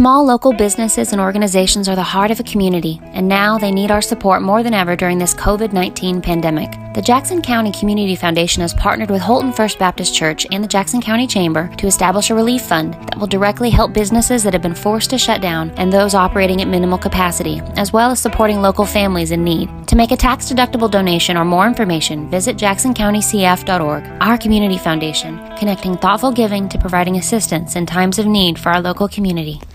Small local businesses and organizations are the heart of a community, and now they need our support more than ever during this COVID-19 pandemic. The Jackson County Community Foundation has partnered with Holton First Baptist Church and the Jackson County Chamber to establish a relief fund that will directly help businesses that have been forced to shut down and those operating at minimal capacity, as well as supporting local families in need. To make a tax-deductible donation or more information, visit jacksoncountycf.org. Our community foundation, connecting thoughtful giving to providing assistance in times of need for our local community.